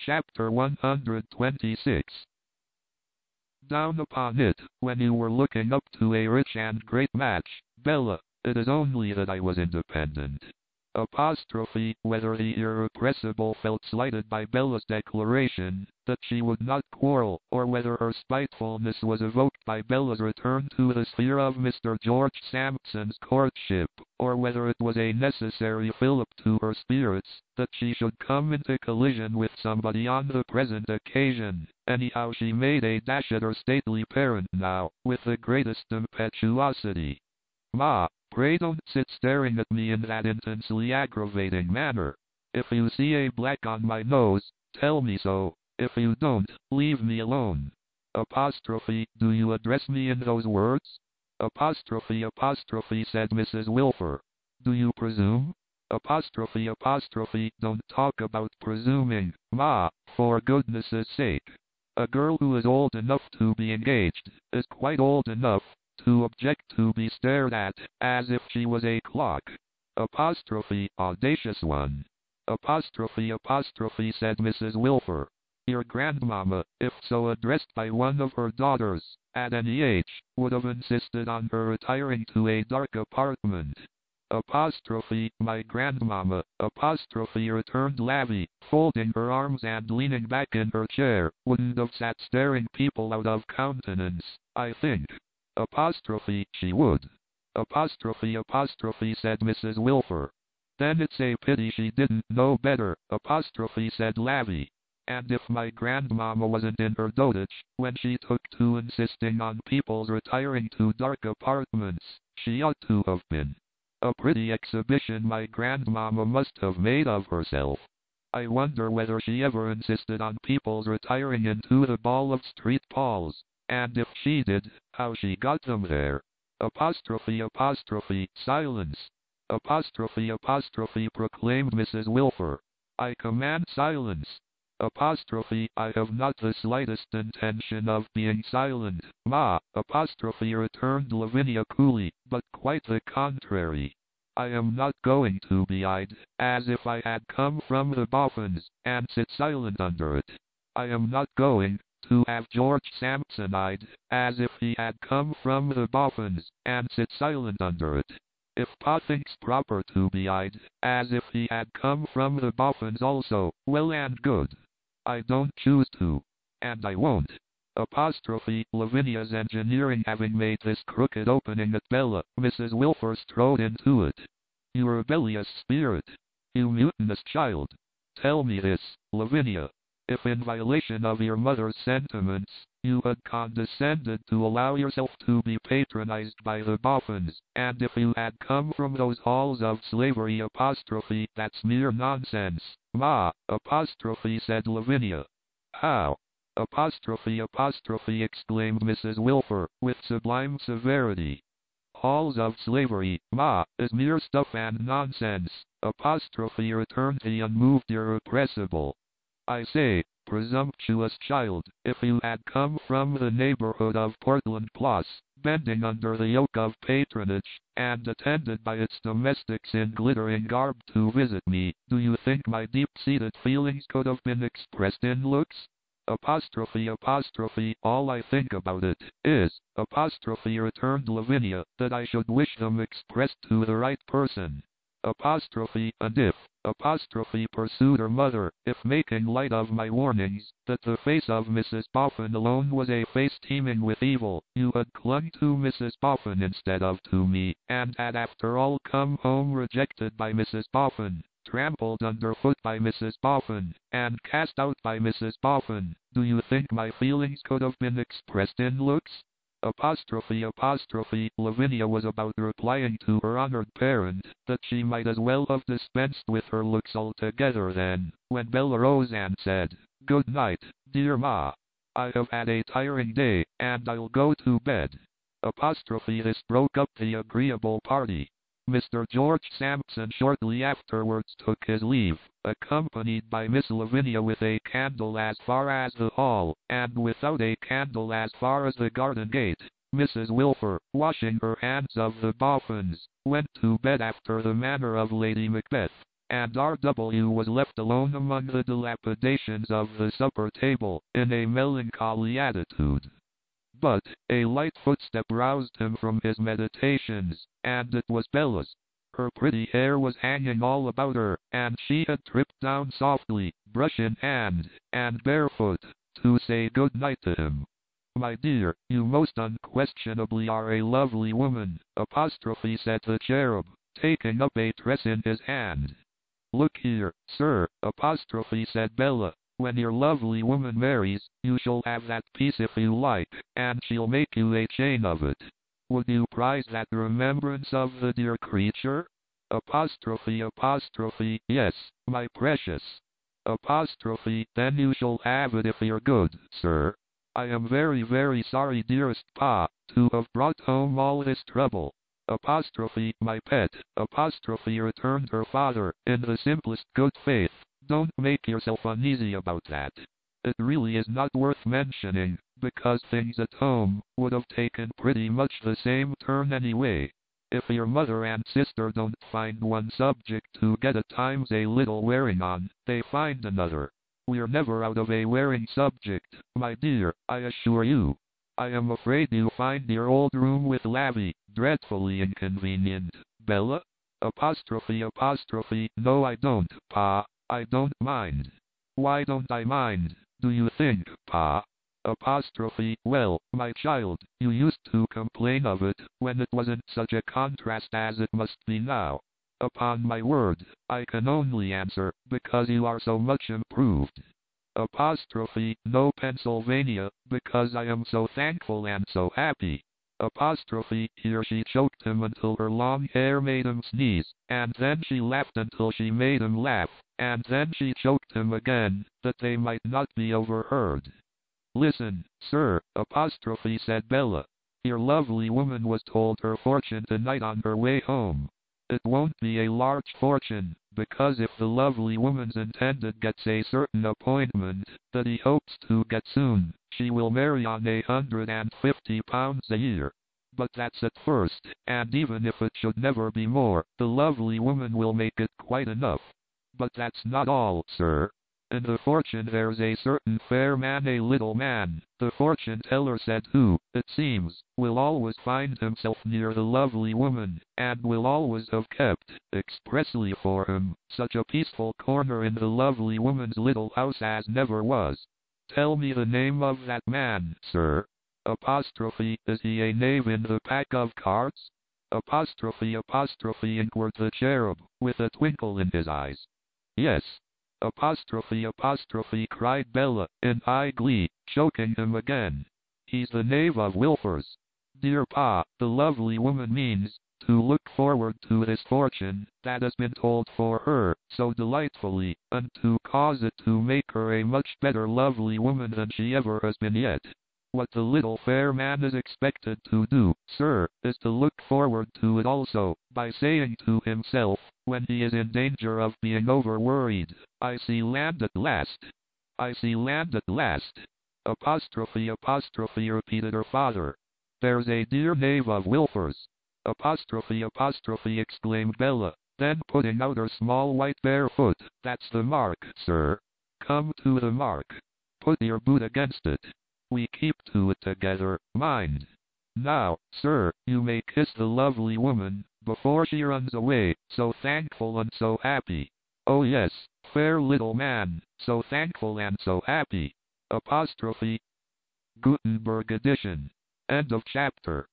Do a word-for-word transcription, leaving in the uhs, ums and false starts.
Chapter one hundred twenty-six. Down upon it, when you were looking up to a rich and great match, Bella, it is only that I was independent. Apostrophe, whether the irrepressible felt slighted by Bella's declaration that she would not quarrel, or whether her spitefulness was evoked by Bella's return to the sphere of Mister George Sampson's courtship, or whether it was a necessary fillip to her spirits that she should come into collision with somebody on the present occasion. Anyhow, she made a dash at her stately parent now, with the greatest impetuosity. "Ma, pray don't sit staring at me in that intensely aggravating manner. If you see a black on my nose, tell me so. If you don't, leave me alone." Apostrophe, do you address me in those words? Apostrophe apostrophe said Missus Wilfer. Do you presume? Apostrophe apostrophe, don't talk about presuming, Ma, for goodness' sake. A girl who is old enough to be engaged is quite old enough to object to be stared at as if she was a clock. Apostrophe, audacious one. Apostrophe apostrophe said Missus Wilfer. Your grandmamma, if so addressed by one of her daughters, at any age, would have insisted on her retiring to a dark apartment. Apostrophe, my grandmamma, apostrophe returned Lavvy, folding her arms and leaning back in her chair, wouldn't have sat staring people out of countenance, I think. Apostrophe, she would. Apostrophe apostrophe said Missus Wilfer. Then it's a pity she didn't know better, apostrophe said Lavvy. And if my grandmamma wasn't in her dotage, when she took to insisting on people's retiring to dark apartments, she ought to have been. A pretty exhibition my grandmamma must have made of herself. I wonder whether she ever insisted on people's retiring into the Ball of Street Pauls, and if she did, how she got them there. Apostrophe apostrophe, silence. Apostrophe apostrophe proclaimed Missus Wilfer. I command silence. Apostrophe, I have not the slightest intention of being silent, Ma, apostrophe returned Lavinia coolly, but quite the contrary. I am not going to be eyed, as if I had come from the Boffins, and sit silent under it. I am not going to have George Sampson eyed, as if he had come from the Boffins, and sit silent under it. If Pa thinks proper to be eyed, as if he had come from the Boffins also, well and good. I don't choose to. And I won't. Apostrophe, Lavinia's engineering having made this crooked opening at Bella, Missus Wilfer strode into it. You rebellious spirit. You mutinous child. Tell me this, Lavinia. If in violation of your mother's sentiments, you had condescended to allow yourself to be patronized by the Boffins, and if you had come from those halls of slavery apostrophe, that's mere nonsense. Ma, apostrophe said Lavinia. How? Apostrophe apostrophe exclaimed Missus Wilfer, with sublime severity. Halls of slavery, Ma, is mere stuff and nonsense. Apostrophe returned the unmoved irrepressible. I say, presumptuous child, if you had come from the neighborhood of Portland Place, bending under the yoke of patronage, and attended by its domestics in glittering garb to visit me, do you think my deep-seated feelings could have been expressed in looks? Apostrophe apostrophe, all I think about it is, apostrophe returned Lavinia, that I should wish them expressed to the right person. Apostrophe, and if, apostrophe pursued her mother, if making light of my warnings, that the face of Missus Boffin alone was a face teeming with evil, you had clung to Missus Boffin instead of to me, and had after all come home rejected by Missus Boffin, trampled underfoot by Missus Boffin, and cast out by Missus Boffin, do you think my feelings could have been expressed in looks? Apostrophe apostrophe, Lavinia was about replying to her honored parent that she might as well have dispensed with her looks altogether then, when Bella rose and said, Good night, dear Ma. I have had a tiring day, and I'll go to bed. Apostrophe this broke up the agreeable party. Mister George Sampson shortly afterwards took his leave, accompanied by Miss Lavinia with a candle as far as the hall, and without a candle as far as the garden gate. Missus Wilfer, washing her hands of the Boffins, went to bed after the manner of Lady Macbeth, and R W was left alone among the dilapidations of the supper table, in a melancholy attitude. But a light footstep roused him from his meditations, and it was Bella's. Her pretty hair was hanging all about her, and she had tripped down softly, brush in hand, and barefoot, to say good night to him. "My dear, you most unquestionably are a lovely woman," apostrophe said the cherub, taking up a tress in his hand. "Look here, sir," apostrophe said Bella, "when your lovely woman marries, you shall have that piece if you like, and she'll make you a chain of it. Would you prize that remembrance of the dear creature?" Apostrophe apostrophe, "Yes, my precious." Apostrophe, "Then you shall have it if you're good, sir. I am very very sorry, dearest Pa, to have brought home all this trouble." Apostrophe, "My pet," apostrophe returned her father, in the simplest good faith, "don't make yourself uneasy about that. It really is not worth mentioning, because things at home would have taken pretty much the same turn anyway. If your mother and sister don't find one subject to get at times a little wearing on, they find another. We're never out of a wearing subject, my dear, I assure you. I am afraid you find your old room with Lavvy dreadfully inconvenient, Bella?" Apostrophe apostrophe, "No I don't, Pa, I don't mind." "Why don't I mind, do you think, Pa?" Apostrophe, "Well, my child, you used to complain of it, when it wasn't such a contrast as it must be now. Upon my word, I can only answer, because you are so much improved." Apostrophe, "No, Pennsylvania, because I am so thankful and so happy." Apostrophe, here she choked him until her long hair made him sneeze, and then she laughed until she made him laugh, and then she choked him again, that they might not be overheard. "Listen, sir," apostrophe said Bella. "Your lovely woman was told her fortune tonight on her way home. It won't be a large fortune, because if the lovely woman's intended gets a certain appointment, that he hopes to get soon, she will marry on a hundred and fifty pounds a year. But that's at first, and even if it should never be more, the lovely woman will make it quite enough. But that's not all, sir. In the fortune there's a certain fair man, a little man, the fortune teller said, who, it seems, will always find himself near the lovely woman, and will always have kept, expressly for him, such a peaceful corner in the lovely woman's little house as never was. Tell me the name of that man, sir. Apostrophe, is he a knave in the pack of cards? Apostrophe apostrophe inquired the cherub, with a twinkle in his eyes. Yes. Apostrophe apostrophe cried Bella, in high glee, choking him again. He's the knave of Wilfers. Dear Pa, the lovely woman means to look forward to this fortune that has been told for her so delightfully, and to cause it to make her a much better lovely woman than she ever has been yet. What the little fair man is expected to do, sir, is to look forward to it also, by saying to himself, when he is in danger of being over-worried, I see land at last. I see land at last. Apostrophe apostrophe repeated her father. There's a dear knave of Wilfers. Apostrophe apostrophe exclaimed Bella, then putting out her small white bare foot, that's the mark, sir. Come to the mark. Put your boot against it. We keep to it together, mind. Now, sir, you may kiss the lovely woman, before she runs away, so thankful and so happy. Oh yes, fair little man, so thankful and so happy. Apostrophe. Gutenberg edition. End of chapter.